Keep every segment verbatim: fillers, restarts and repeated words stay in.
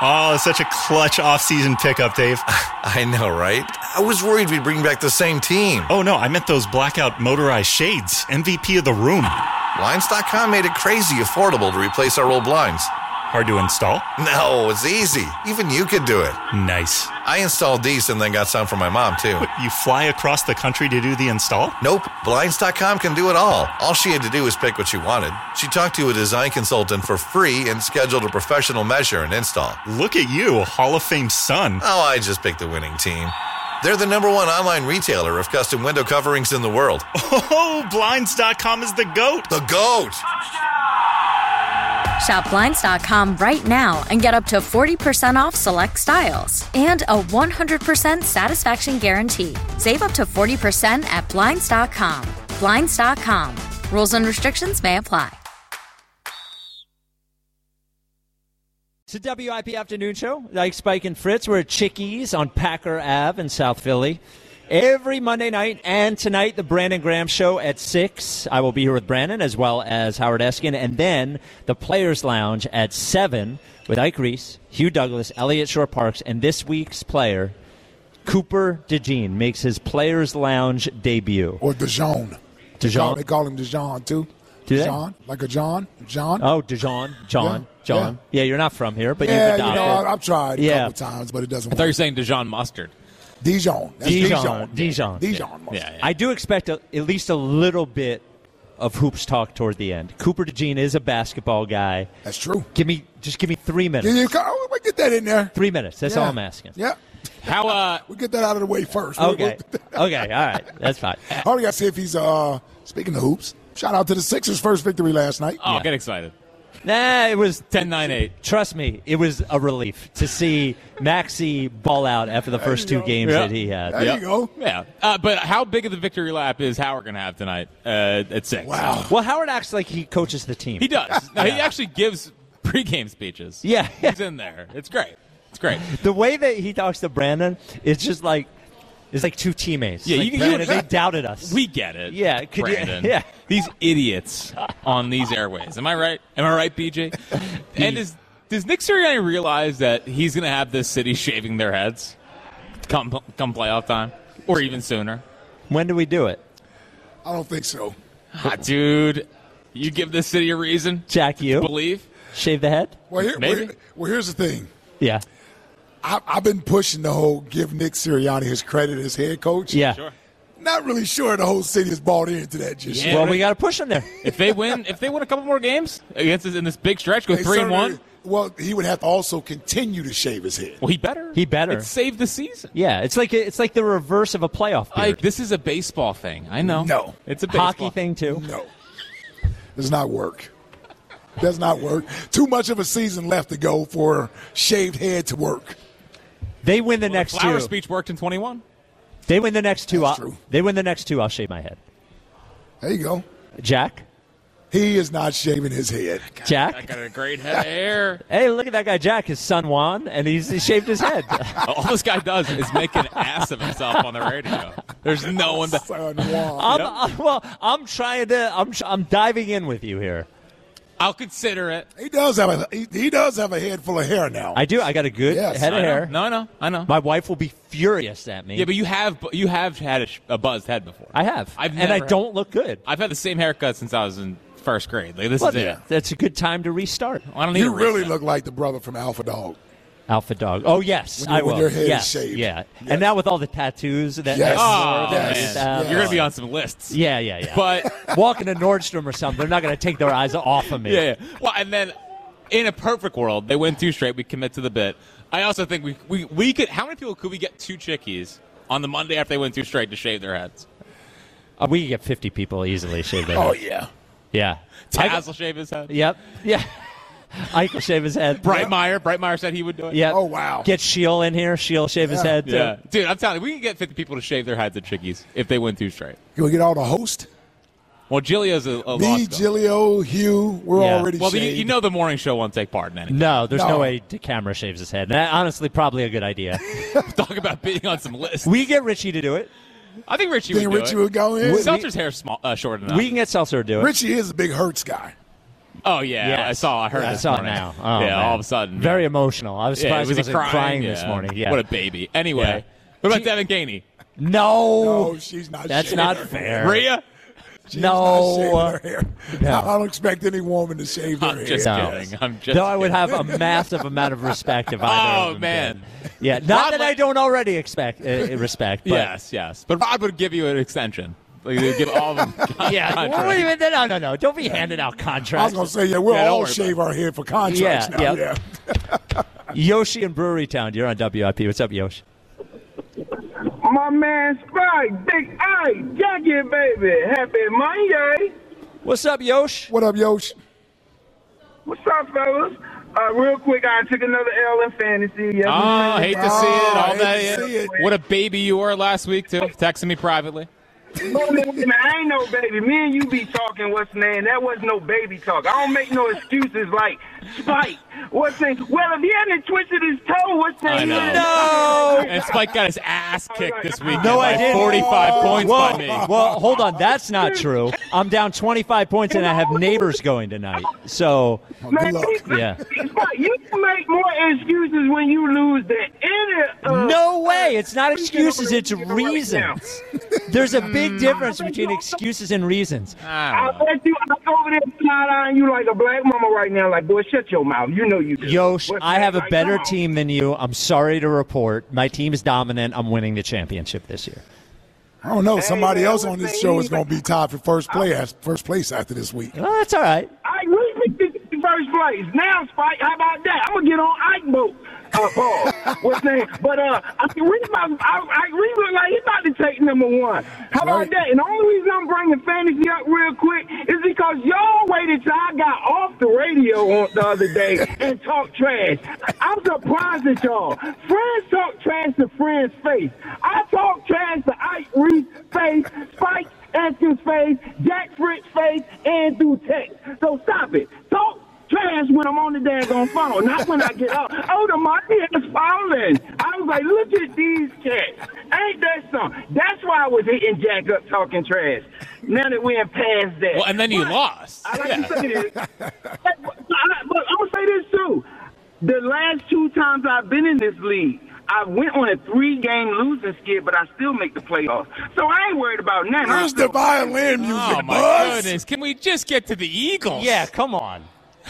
Oh, such a clutch off-season pickup, Dave. I know, right? I was worried we'd bring back the same team. Oh, no, I meant those blackout motorized shades. M V P of the room. Blinds dot com made it crazy affordable to replace our old blinds. Hard to install? No, it's easy. Even you could do it. Nice. I installed these and then got some for my mom, too. What, you fly across the country to do the install? Nope. Blinds dot com can do it all. All she had to do was pick what she wanted. She talked to a design consultant for free and scheduled a professional measure and install. Look at you, Hall of Fame son. Oh, I just picked the winning team. They're the number one online retailer of custom window coverings in the world. Oh, Blinds dot com is the GOAT. The GOAT! Shop Blinds dot com right now and get up to forty percent off select styles and a one hundred percent satisfaction guarantee. Save up to forty percent at Blinds dot com. Blinds dot com. Rules and restrictions may apply. It's a W I P Afternoon Show. Like Spike and Fritz, we're at Chickies on Packer Avenue in South Philly. Every Monday night and tonight, the Brandon Graham Show at six. I will be here with Brandon as well as Howard Eskin. And then the Players Lounge at seven with Ike Reese, Hugh Douglas, Elliott Shore-Parks, and this week's player, Cooper DeJean, makes his Players Lounge debut. Or DeJean. DeJean? They call him DeJean, too. Do they? John, like a John, John. Oh, DeJean, John, Yeah, John. Yeah. yeah, you're not from here, but yeah, you've adopted. you know, I- I've tried a Yeah. couple times, but it doesn't I thought you were work. saying Dijon mustard. Dijon. That's Dijon. Dijon. Dijon. Dijon. Yeah, yeah. I do expect a, at least a little bit of hoops talk toward the end. Cooper DeJean is a basketball guy. That's true. Give me just give me three minutes. Yeah, you can, oh, we get that in there. Three minutes. That's Yeah. all I'm asking. Yeah. How, uh, We'll get that out of the way first. Okay. okay. All right. That's fine. I already got to see if he's, uh, speaking of hoops, shout out to the Sixers' first victory last night. oh, Yeah. get excited. Nah, it was ten nine eight. Trust me, it was a relief to see Maxey ball out after the first two go. games Yeah. that he had. There Yep. you go. Yeah. Uh, but how big of the victory lap is Howard going to have tonight uh, at six? Wow. Well, Howard acts like he coaches the team. He does. No, he actually gives pregame speeches. Yeah. He's in there. It's great. It's great. The way that he talks to Brandon, it's just like it's like two teammates. Yeah, Like, you- you- Brandon, they doubted us. We get it. Yeah, could you- Brandon. yeah. These idiots on these airways. Am I right? Am I right, B J? And does, does Nick Sirianni realize that he's going to have this city shaving their heads come come playoff time, or even sooner? When do we do it? I don't think so. Ah, dude, you give this city a reason Jack, to you believe. shave the head? Well, here, Maybe. well, well, here's the thing. Yeah, I, I've been pushing the whole give Nick Sirianni his credit as head coach. yeah. Sure. Not really sure the whole city has bought into that just Yeah. yet. Well, we got to push him there. If they win, if they win a couple more games against us in this big stretch, go They three and certainly- one. Well, he would have to also continue to shave his head. Well, he better. He better. It saved the season. Yeah, it's like it's like the reverse of a playoff beard. Like, this is a baseball thing. I know. No. It's a baseball Hockey thing too. No. Does not work. Does not work. Too much of a season left to go for shaved head to work. They win the Well, next the flower two. speech worked in twenty-one. They win the next two. That's I'll, true. they win the next two. I'll shave my head. There you go. Jack, He is not shaving his head. Jack. I got a great head of hair. Hey, look at that guy, Jack. His son Juan, and he's he shaved his head. All this guy does is make an ass of himself on the radio. There's no one that. Son Juan. I'm, I'm- well, I'm trying to. I'm I'm diving in with you here. I'll consider it. He does have a he, he does have a head full of hair now. I do. I got a good Yes, head of I know. hair. No, I know. I know. My wife will be furious at me. Yeah, but you have you have had a, sh- a buzzed head before. I have, I've and I never- don't look good. I've had the same haircut since I was in first grade. Like this Well, is it. That's a good time to restart. I don't need You a really reset. look like the brother from Alpha Dog. Alpha dog. Oh yes, When you- I when will. your head is yes, shaved. yeah. Yes. And now with all the tattoos that Yes. Oh, Yes. man. Yes. You're going to be on some lists. yeah, yeah, yeah. But, Walking to Nordstrom or something, they're not going to take their eyes off of me. yeah, yeah. Well, and then in a perfect world, they win two straight. We commit to the bit. I also think we, we, we could, how many people could we get two chickies on the Monday after they win two straight to shave their heads? Uh, we can get fifty people easily shave their Oh head. yeah. Yeah. Taz will shave his head. Yep. Yeah. Ike will shave his head. Brightmeyer. Brightmeyer said he would do it. Yep. Oh, wow. Get Sheil in here. Sheil shave his Yeah. head. Too. Yeah. Dude, I'm telling you, we can get fifty people to shave their heads at Chickies if they win two straight. Can we get all the host? Well, Gilio's a, a Me, lost cause. Gilio, Hugh, we're Yeah. already Well, you, shaved. you know the morning show won't take part in anything. No, there's no. No. way DeCamera shaves his head. And that, honestly, probably a good idea. Talk about being on some lists. We get Richie to do it. I think Richie Think would do Richie it. would go in? Seltzer's hair small, uh, short enough. We can get Seltzer to do it. Richie is a big Hurts guy. Oh, yeah. Yes. I saw. I heard I this saw it morning. now. Oh, yeah, man. all of a sudden. Very yeah. emotional. I was Yeah, surprised was he he wasn't crying, crying yeah. this morning. Yeah. What a baby. Anyway, Yeah. what about She- Devin Ganey? No. No, she's not. That's shaving not her fair. Rhea? She's No. not shaving her hair. No. I don't expect any woman to shave her I'm hair. just No. kidding. I'm just Though I would kidding. have a massive amount of respect if either Oh, of them man. did. Yeah, not Rod that I Lang- don't already expect uh, respect. But Yes, yes. But Rod would give you an extension. Like, they'd give all of them Yeah, contracts. well, wait a minute. No, no, no. Don't be handing out I was contracts. going to say, yeah, we'll Yeah, don't all worry shave about our hair for contracts Yeah, now. yeah. Yeah. Yoshi in Brewery Town. You're on W I P. What's up, Yoshi? My man Spike, Big Eye, Jackie, baby. Happy Monday. What's up, Yosh? What up, Yosh? What's up, fellas? Uh, real quick, I took another L in fantasy. Yes, Oh, hate to see it. All hate that. to see it. What a baby you were last week, too. Texting me privately. No, no, no, I ain't no baby. Me and you be talking, what's the name? That wasn't no baby talk. I don't make no excuses like Spike. What's the name? Well, if he hadn't twisted his toe, what's the I name? know. No. And Spike got his ass kicked this weekend No, I by didn't. forty-five points Well, by me. well, hold on. That's not true. I'm down twenty-five points, and I have neighbors going tonight. So, Good Man, luck. yeah. Spike, you can make more excuses when you lose than any. Uh, No way. It's not excuses. It's reasons. There's a big difference between excuses and reasons. I I don't know. bet you I'm over there side-eyeing you like a black mama right now. Like, boy, shut your mouth. You know you do. Yosh, What's I that? have a Like, better come on. team than you. I'm sorry to report. My team is dominant. I'm winning the championship this year. I don't know. Somebody man, else on this what's show the is going to be tied for first place, first place after this week. Well, that's all right. I agree with this in first place. Now, Spike, how about that? I'm gonna get on Ike boat. Uh, Paul, what's name? But uh, I can read about. I, I read look like he's about to take number one. How about Right. that? And the only reason I'm bringing fantasy up real quick is because y'all waited till I got off the radio on the other day and talked trash. I'm surprised at y'all. Friends talk trash to friends' face. I talk trash to Ike Reed's face, Spike Atkins' face, Jack Fritz's face, and through text. So stop it. Talk trash when I'm on the daggone phone, not when I get up. Oh, the money is falling. I was like, look at these cats. Ain't that something? That's why I was hitting Jack up talking trash. Now that we're past that. Well, and then you But lost. I like Yeah. to say this. But I'm going to say this, too. The last two times I've been in this league, I went on a three-game losing skid, but I still make the playoffs. So I ain't worried about nothing. I'm Here's still- the violin music, Oh, my Buzz. goodness. Can we just get to the Eagles? Yeah, come on.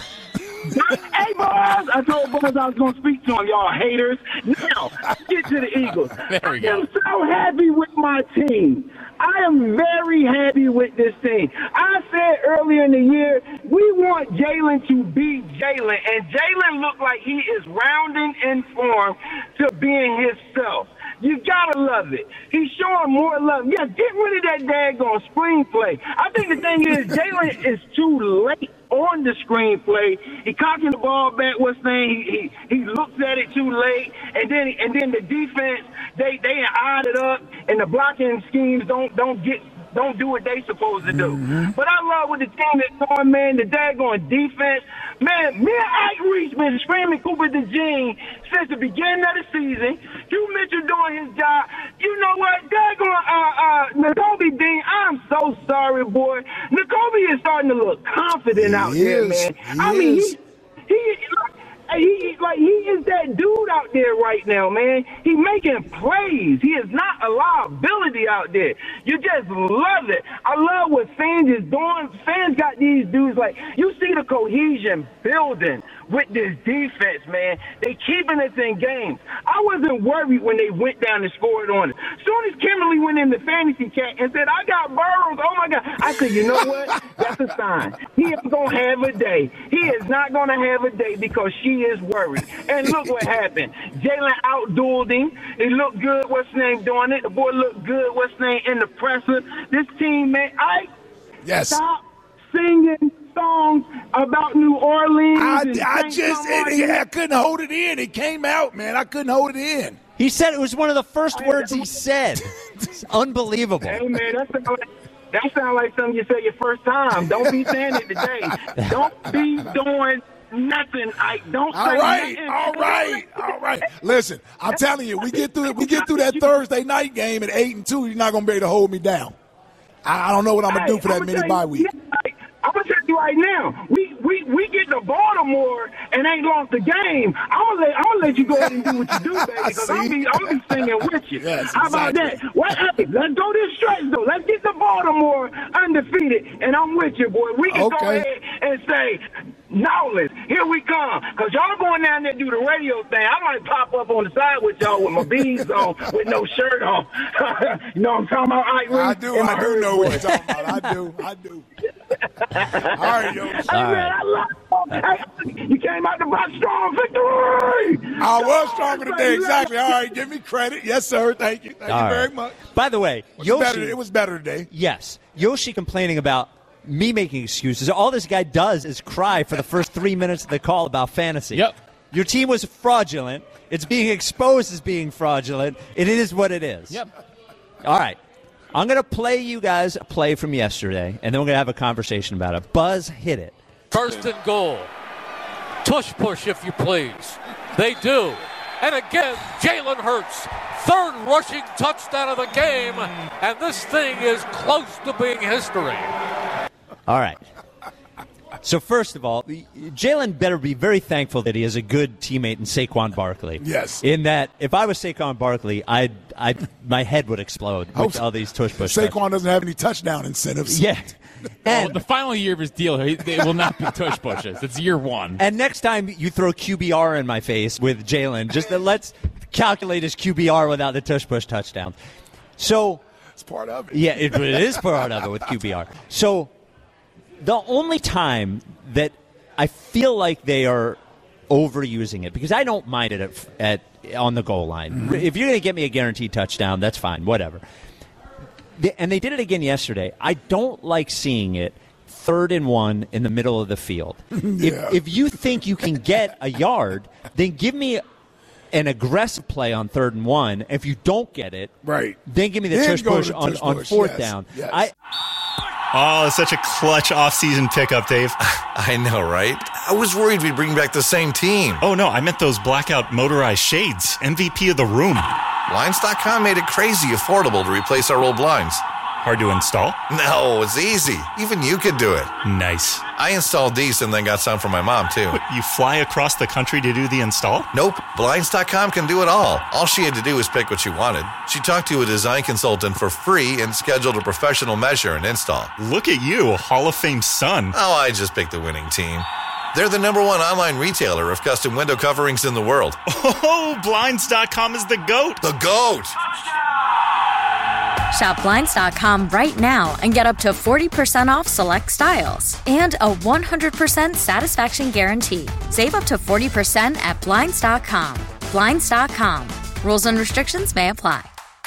Hey, boys, I told boys I was going to speak to them, y'all haters. Now, get to the Eagles. There we I go. am so happy with my team. I am very happy with this team. I said earlier in the year, we want Jalen to beat Jalen, and Jalen looked like he is rounding in form to being himself. You gotta love it. He's showing more love. Yeah, get rid of that daggone screenplay. I think the thing is, Jalen is too late on the screenplay. He cocking the ball back. What's saying? He, he he looks at it too late, and then and then the defense they they eyed it up, and the blocking schemes don't don't get. Don't do what they supposed to do. Mm-hmm. But I love what the team is doing, man. The daggone defense. Man, me and Ike Reese been screaming Cooper DeJean since the beginning of the season. Hugh Mitchell doing his job. You know what? Daggone uh, uh, N'Kobe Dean, I'm so sorry, boy. N'Kobe is starting to look confident out He there, is. man. He I mean, is. he, he, he, like, he is that dude out there right now, man. He making plays. He is not a liability out there. You just love it. I love what fans is doing. Fans got these dudes, like, you see the cohesion building with this defense, man. They keeping us in games. I wasn't worried when they went down and scored on it. As soon as Kimberly went in the fantasy chat and said, I got Burrows, oh my God. I said, you know what? That's a sign. He is going to have a day. He is not going to have a day because she is worried. And look what happened. Jalen outdueled him. He looked good. What's his name doing it? The boy looked good. What's his name in the presser? This team, man, I Yes. stop singing songs about New Orleans. I, and I Saint just, Thomas. it, I couldn't hold it in. It came out, man. I couldn't hold it in. He said it was one of the first words he said. It's unbelievable. Hey, man, that sounds like, that sound like something you say your first time. Don't be saying it today. Don't be doing nothing. I don't All say right, nothing. all right, all right. Listen, I'm telling you, we get through we get through that Thursday night game at eight and two. You're not gonna be able to hold me down. I, I don't know what I'm gonna Hey, do for that I'ma mini tell bye you- week. yeah, like, I'm gonna tell you right now. We we we we get to Baltimore and ain't lost the game, I'm gonna let I'm gonna let you go ahead and do what you do, baby, because I'm be I'm be singing with you. Yes, How about exactly. that? What? Let's go this stretch though. Let's get to Baltimore undefeated, and I'm with you, boy. We can Okay. go ahead and say, Knowles, here we come. Because y'all going down there and do the radio thing. I might pop up on the side with y'all with my beads on, with no shirt on. You know what I'm talking about, Irene? I do. And my I do Herd know Boy. what you're talking about. I do. I do. All right, yo. Hey, man, I love hey, you came out to buy strong victory. I was stronger today. Exactly. All right. Give me credit. Yes, sir. Thank you. Thank All you very right. much. By the way, It was Yoshi, better- It was better today. yes, Yoshi complaining about me making excuses. All this guy does is cry for the first three minutes of the call about fantasy. Yep. Your team was fraudulent. It's being exposed as being fraudulent. It is what it is. Yep. All right. I'm going to play you guys a play from yesterday, and then we're going to have a conversation about it. Buzz, hit it. First and goal. Tush push, if you please. They do. And again, Jalen Hurts. Third rushing touchdown of the game. And this thing is close to being history. All right. So first of all, Jalen better be very thankful that he has a good teammate in Saquon Barkley. Yes. In that, if I was Saquon Barkley, I'd, I'd, my head would explode with all these tush push. Saquon doesn't have any touchdown incentives. Yeah. Well, And, the final year of his deal, he- it will not be tush pushes. It's year one. and next time you throw Q B R in my face with Jalen, just that let's calculate his Q B R without the tush push touchdown. So, It's part of it. yeah, it, it is part of it with Q B R. So, the only time that I feel like they are overusing it, because I don't mind it at, at on the goal line. Mm-hmm. If you're going to get me a guaranteed touchdown, that's fine, whatever. They, and they did it again yesterday. I don't like seeing it third and one in the middle of the field. Yeah. If, if you think you can get a yard, then give me an aggressive play on third and one. If you don't get it, Right. then give me the Then tush go to push the on, tush on push, fourth yes, down. yes. I. Oh, such a clutch off-season pickup, Dave. I know, right? I was worried we'd bring back the same team. Oh, no, I meant those blackout motorized shades. M V P of the room. Blinds dot com made it crazy affordable to replace our old blinds. Hard to install? No, it's easy. Even you could do it. Nice. I installed these and then got some for my mom, too. You fly across the country to do the install? Nope. Blinds dot com can do it all. All she had to do was pick what she wanted. She talked to a design consultant for free and scheduled a professional measure and install. Look at you, a Hall of Fame son. Oh, I just picked the winning team. They're the number one online retailer of custom window coverings in the world. Oh, Blinds dot com is the GOAT. The GOAT! Shop Blinds dot com right now and get up to forty percent off select styles and a one hundred percent satisfaction guarantee. Save up to forty percent at Blinds dot com. Blinds dot com. Rules and restrictions may apply.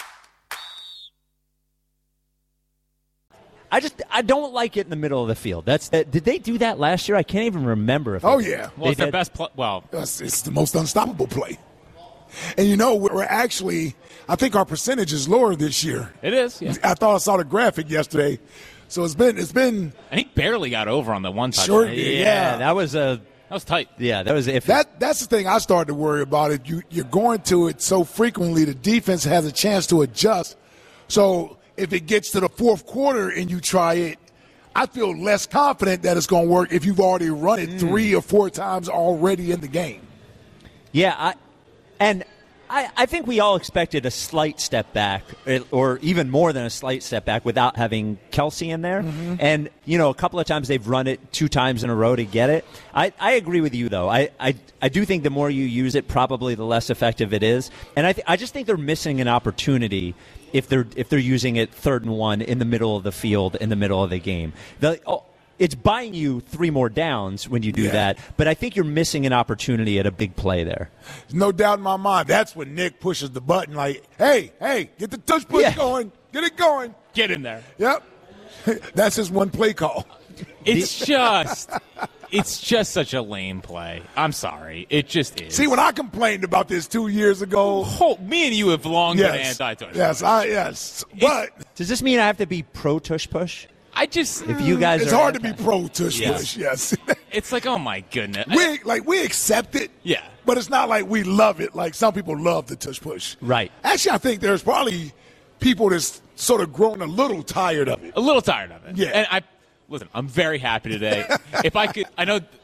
I just I don't like it in the middle of the field. That's that, did they do that last year? I can't even remember. If Oh, they- yeah. Well, it's they their did. best play. Well, It's, it's the most unstoppable play. And you know, we're actually, I think our percentage is lower this year. it is. Yeah. I thought I saw the graphic yesterday. So it's been, it's been, And he barely got over on the one touchdown. Sure. That Yeah, Yeah. that was a was tight. yeah, that was if that, that's the thing I started to worry about it. You, you're going to it so frequently, the defense has a chance to adjust. So if it gets to the fourth quarter and you try it, I feel less confident that it's going to work if you've already run it three or four times already in the game. Yeah, I, and I, I think we all expected a slight step back, or even more than a slight step back, without having Kelsey in there. Mm-hmm. And, you know, a couple of times they've run it two times in a row to get it. I, I agree with you, though. I, I, I do think the more you use it, probably the less effective it is. And I, th- I just think they're missing an opportunity if they're if they're using it third and one in the middle of the field, in the middle of the game. The, oh, it's buying you three more downs when you do Yeah. that, but I think you're missing an opportunity at a big play there. There's no doubt in my mind. That's when Nick pushes the button like, hey, hey, get the touch push Yeah. going. Get it going. Get in there. Yep. That's his one play call. It's just, it's just such a lame play. I'm sorry. It just is. See, when I complained about this two years ago, Oh, me and you have long been yes, anti-touch. yes, I, yes. But Does this mean I have to be pro tush push? I just, If you guys it's are hard to be anti- pro tush Yes. push, yes. it's like, oh my goodness. we like we accept it. Yeah. But it's not like we love it like some people love the tush push. Right. Actually, I think there's probably people that's sort of grown a little tired of it. A little tired of it. Yeah. And I, listen, I'm very happy today. If I could, I know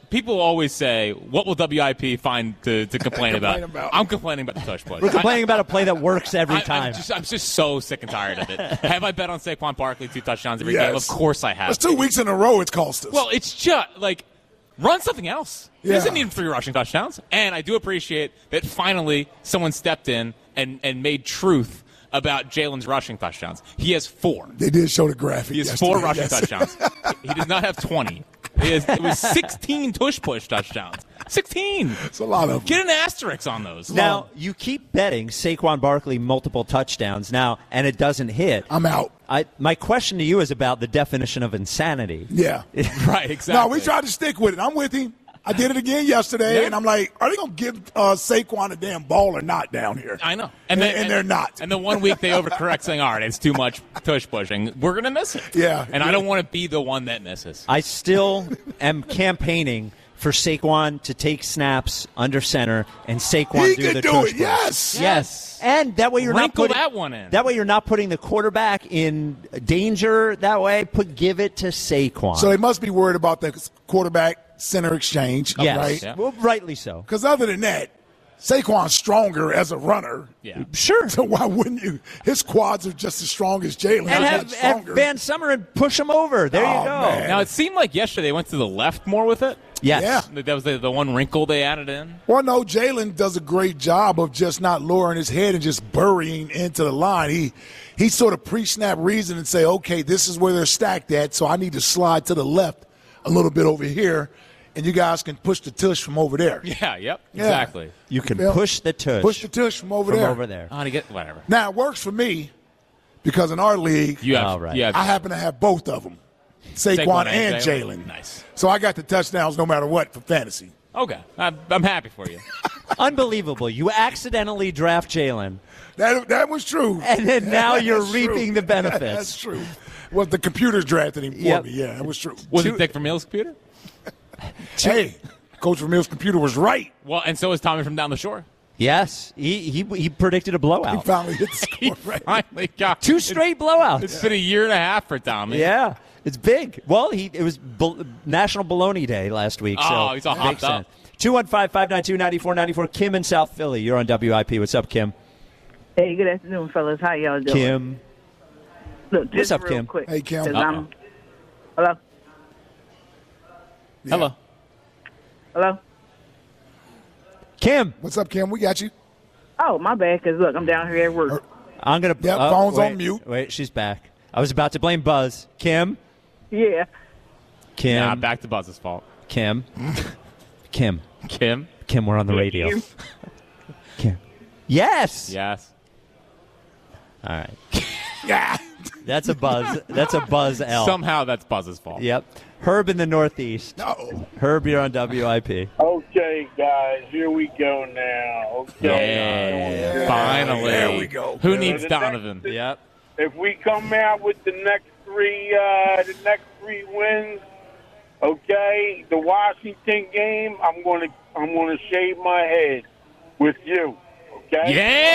people always say, what will W I P find to, to complain, Complain about? about. I'm complaining about the tush push. We're complaining about a play that works every I, time. I'm just, I'm just so sick and tired of it. Have I bet on Saquon Barkley two touchdowns every Yes. game? Of course I have. That's two weeks in a row it's cost us. Well, it's just like run something else. He Yeah. doesn't need three rushing touchdowns. And I do appreciate that finally someone stepped in and, and made truth about Jalen's rushing touchdowns. He has four. They did show the graphic. He has yesterday, four rushing yes. touchdowns. He does not have twenty. He has, it was sixteen tush push touchdowns. sixteen. It's a lot of them. Get an asterisk on those. Now, you keep betting Saquon Barkley multiple touchdowns now, and it doesn't hit. I'm out. I, my question to you is about the definition of insanity. Yeah. Right, exactly. No, we tried to stick with it. I'm with him. I did it again yesterday, Yeah. and I'm like, are they going to give uh, Saquon a damn ball or not down here? I know. And, then- and they're not. And the one week they overcorrect saying, all right, it's too much tush pushing. We're going to miss it. Yeah. And I don't want to be the one that misses. I still am campaigning for Saquon to take snaps under center and Saquon He do can the do tush it, push. yes. Yes. And that way you're Wrinkle not putting that one in. That way you're not putting the quarterback in danger that way. Put give it to Saquon. So they must be worried about the quarterback center exchange, yes. right? Yeah. Well, rightly so. Because other than that, Saquon's stronger as a runner. Yeah. Sure. So why wouldn't you? His quads are just as strong as Jalen. And if have, not have stronger. Van Summer and push him over. There Oh, you go. man. Now, it seemed like yesterday they went to the left more with it. Yes. Yeah. That was the, the one wrinkle they added in. Well, no, Jalen does a great job of just not lowering his head and just burying into the line. He he sort of pre-snap reason and say, okay, this is where they're stacked at, so I need to slide to the left a little bit over here, and you guys can push the tush from over there. Yeah, yep, Yeah. exactly. You can Well, push the tush, Push the tush from over from there. over there. Oh, to get whatever. Now, it works for me because in our league, You have, All right. you have I happen to have both of them, Saquon, Saquon and and Jalen. Jalen. Nice. So I got the touchdowns no matter what for fantasy. Okay, I'm, I'm happy for you. Unbelievable. You accidentally draft Jalen, That that was true. and then now you're That's reaping true. the benefits. That's true. Well, the computers drafted him for Yep. me. Yeah, that was true. Was Two- it Dick Vermeil's computer? Hey, Coach Vermeil's computer was right. Well, and so is Tommy from down the shore. Yes, he he, he predicted a He blowout. finally hit the score right. Finally got Two straight blowouts. It's been a year and a half for Tommy. Yeah, it's big. Well, he it was bal- National Baloney Day last week. So Oh, he's all it makes hopped up. sense. two one five, five nine two, nine four nine four. Kim in South Philly. You're on W I P. What's up, Kim? Hey, good afternoon, fellas. How y'all doing? Kim. Look, just What's up, real Kim? Quick, Hey, Kim. 'cause Uh-oh. I'm, hello? Yeah. Hello. Hello? Kim. What's up, Kim? We got you. Oh, my bad, because, look, I'm down here at work. I'm gonna. Yep, oh, phone's wait, on mute. Wait, she's back. I was about to blame Buzz. Kim. Yeah. Kim. Nah, back to Buzz's fault. Kim. Kim. Kim? Kim. We're on the radio. You? Kim. Yes. Yes. All right. Yeah. That's a Buzz. That's a Buzz L. Somehow that's Buzz's fault. Yep. Herb in the Northeast. No. Herb, you're on W I P. Okay, guys, here we go now. Okay. Yeah, finally. There we go. Who Yeah, needs the Donovan? next- Yep. If we come out with the next three, uh, the next three wins, okay, the Washington game, I'm gonna, I'm gonna shave my head with you. Okay.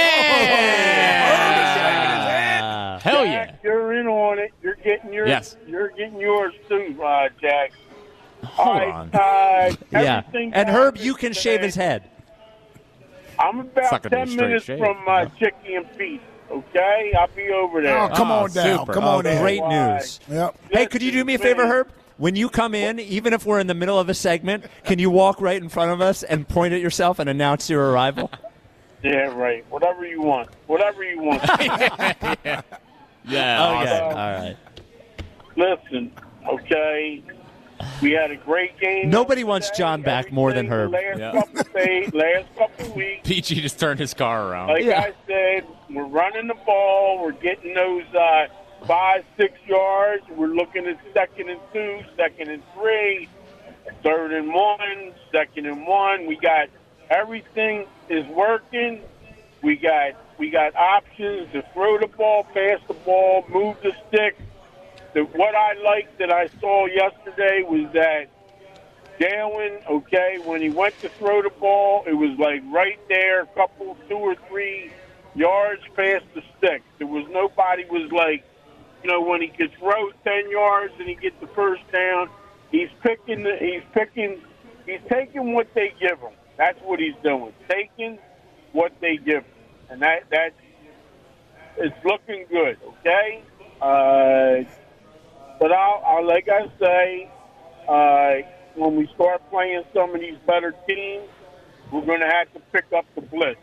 Yeah. Hell yeah. Jack, you're in on it. You're getting yours. Yes. You're getting yours too, uh, Jack. Hold All right, on. Uh, Yeah. everything And Herb, down you can today. shave his head. I'm It's about not gonna be a ten straight minutes shave, from uh, no. Chicky and Pete. Okay, I'll be over there. Oh, come Oh, on down. super. Come Oh, on in. great Why? news. Yep. Hey, could you do me a favor, Herb? When you come in, even if we're in the middle of a segment, can you walk right in front of us and point at yourself and announce your arrival? Yeah, right. Whatever you want. Whatever you want. Yeah. Okay. Awesome. All right. Listen, okay. We had a great game. Nobody wants yesterday. John back more than Everything Herb. The last Yeah. couple of days, last couple of weeks. Peachy just turned his car around. Like Yeah. I said, we're running the ball. We're getting those uh, five, six yards. We're looking at second and two, second and three, third and one, second and one. We got everything is working. We got we got options to throw the ball, pass the ball, move the stick. The, what I liked that I saw yesterday was that Jalen, okay, when he went to throw the ball, it was like right there, a couple, two or three yards past the stick. There was nobody was like, you know, when he could throw ten yards and he get the first down, he's picking the, he's picking he's taking what they give him. That's what he's doing. Taking what they give him. And that that's it's looking good, okay? Uh, but I'll, I'll like I say, uh, when we start playing some of these better teams, we're going to have to pick up the blitz.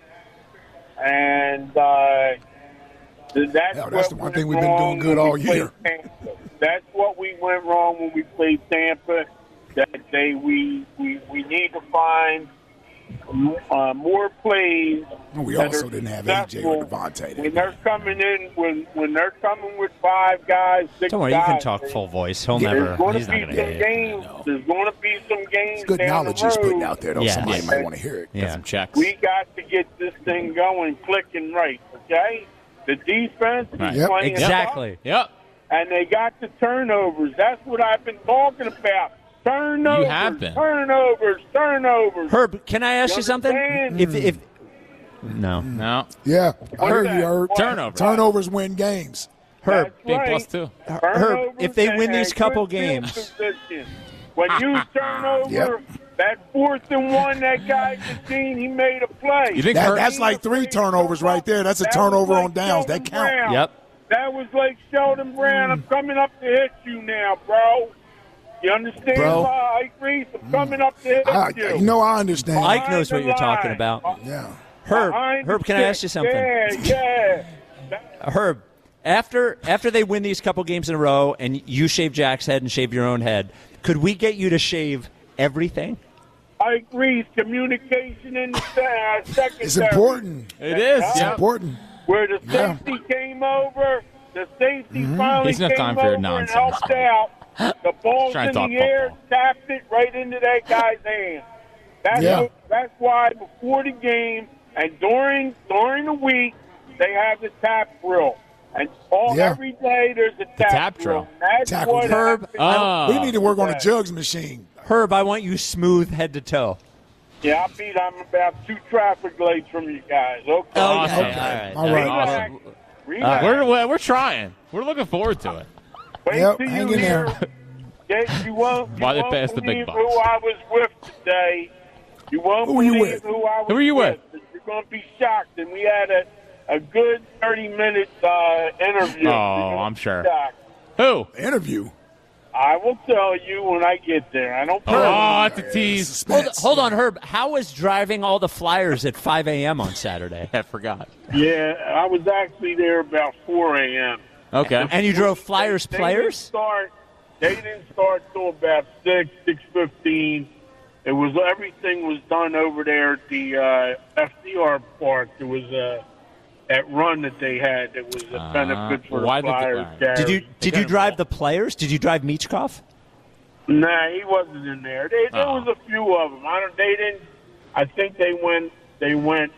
And uh, that's, Hell, that's the one thing we've been doing good when all we played year. Tampa. That's what we went wrong when we played Tampa. That they we we, we need to find uh, more plays. We that also are didn't have A J or successful. Devontae. When they're coming in, when when they're coming with five guys, six Don't worry, you guys, can talk full voice. He'll there's never. going He's to not be going some to hit it. games. There's going to be some games. It's good down knowledge the he's putting road. out there, though. Yeah. Somebody Yeah. might want to hear it. Got Yeah. some checks. We got to get this thing going, clicking right. Okay, the defense Right. is Yep. playing Exactly. Yep. tough, and they got the turnovers. That's what I've been talking about. Turnovers, You have been. turnovers, turnovers. Herb, can I ask You you something? understand? If if no, No. Yeah, I heard that? you, Herb. What? Turnovers. Turnovers win games. Herb, That's Big right. plus two. Herb, Turnovers if they and- win these and couple good field games, position. When you turn over Yep. that fourth and one, that guy Justine, he made a play. You think That, Herb- that's like three turnovers right there. That's a That turnover was like on downs. That Sheldon count. Brown. Yep. That was like Sheldon Brown. I'm coming up to hit you now, bro. You understand? Bro. Uh, Ike Reese, I'm coming up to hit I, you. you know, I understand. Ike knows what you're talking about. Yeah. Herb, Behind Herb, the can I ask you stick. something? Yeah, yeah. Herb, after after they win these couple games in a row, and you shave Jack's head and shave your own head, could we get you to shave everything? Ike Reese, communication in the uh, secondary. It's important. It is. It's Yeah. important. Where the Yeah. safety came over, the safety finally He's no came time for your over and nonsense. helped out. The ball's Trying in to the talk air, football. tapped it right into that guy's hand. That's Yeah. what, that's why before the game and during during the week they have the tap drill. And all Yeah. every day there's a tap, tap drill. drill. And that's Tackle what drill. Herb, happened. Oh. We need to work on the Yeah. jugs machine. Herb, I want you smooth head to toe. Yeah, I beat. I'm about two traffic lights from you guys. Okay. Awesome. Okay. All right. All right. Awesome. Relax. We're, we're we're trying. We're looking forward to it. Wait Yep, till hang you in hear. there. Yeah, you won't. You Why they won't pass the big believe bucks. who I was with today. You won't Who were you believe with? who I was Who were you with? You're going to be shocked. And we had a, a good thirty minute uh, interview. Oh, You're gonna I'm be sure. shocked. Who? Interview. I will tell you when I get there. I don't. Oh, it's a tease. Hold, Suspense. hold on, Herb. How was driving all the Flyers at five a.m. on Saturday? I forgot. Yeah, I was actually there about four a.m. Okay. And you drove Flyers They players? didn't start. They didn't start till about six, six fifteen. It was everything was done over there at the uh, F D R Park. There was a that run that they had that was a Uh, benefit for why the did they- Flyers. all right. guys. Did you did you drive the players? Did you drive Michkov? Nah, he wasn't in there. They, there Oh. was a few of them. I don't. They didn't. I think they went. They went.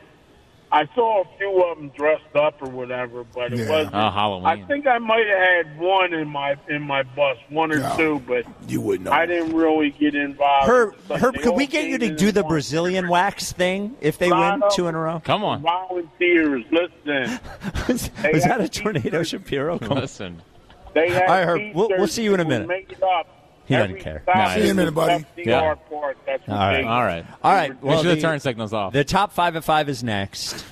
I saw a few of them dressed up or whatever, but it Yeah. wasn't. Oh, Halloween. I think I might have had one in my in my bus, one or Yeah. two, but You wouldn't know. I didn't really get involved. Herb, But Herb, they could all we get you came to in do and the won. Brazilian wax thing if they win Lotto. two in a row? Come on. Volunteers, listen. was They was that had a tornado T-shirts. Shapiro? Come on. Listen. They had All right, Herb, we'll- we'll T-shirts see you in a that minute. were made up. He doesn't Every care. stop No, See you in a minute, buddy. F D R Yeah. Park, that's what All right. they- All right. All right. Make Well, sure the the, turn signal's off. the top five at five is next.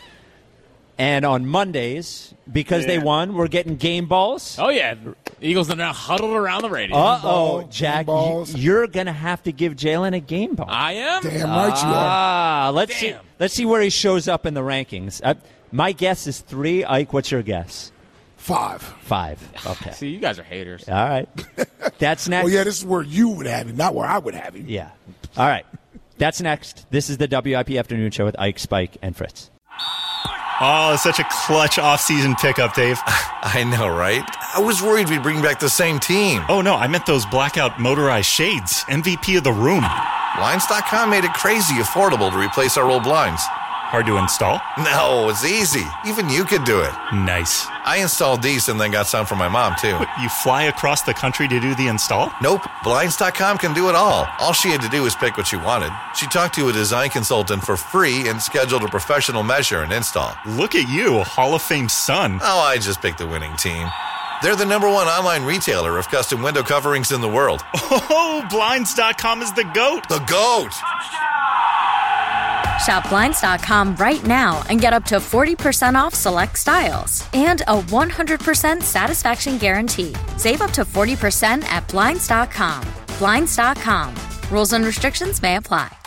And on Mondays, because they Yeah. won, we're getting game balls. Oh, yeah. Eagles are now huddled around the radio. Uh oh, ball, Jack, game y- balls. you're gonna have to give Jalen a game ball. I am? Damn right you are. Ah, let's see. Damn. Let's see where he shows up in the rankings. Uh, my guess is three. Ike, what's your guess? Five. Five. Okay. See, you guys are haters. All right. That's next. Oh, yeah, this is where you would have him, not where I would have him. Yeah. All right. That's next. This is the W I P Afternoon Show with Ike, Spike, and Fritz. Oh, such a clutch off-season pickup, Dave. I know, right? I was worried we'd bring back the same team. Oh, no, I meant those blackout motorized shades. M V P of the room. Blinds dot com made it crazy affordable to replace our old blinds. Hard to install? No, it's easy. Even you could do it. Nice. I installed these and then got some for my mom, too. What, you fly across the country to do the install? Nope, Blinds dot com can do it all. All she had to do was pick what she wanted. She talked to a design consultant for free and scheduled a professional measure and install. Look at you, Hall of Fame son. Oh, I just picked the winning team. They're the number one online retailer of custom window coverings in the world. Oh, Blinds dot com is the GOAT. The GOAT! Shop Blinds dot com right now and get up to forty percent off select styles and a one hundred percent satisfaction guarantee. Save up to forty percent at Blinds dot com. Blinds dot com. Rules and restrictions may apply.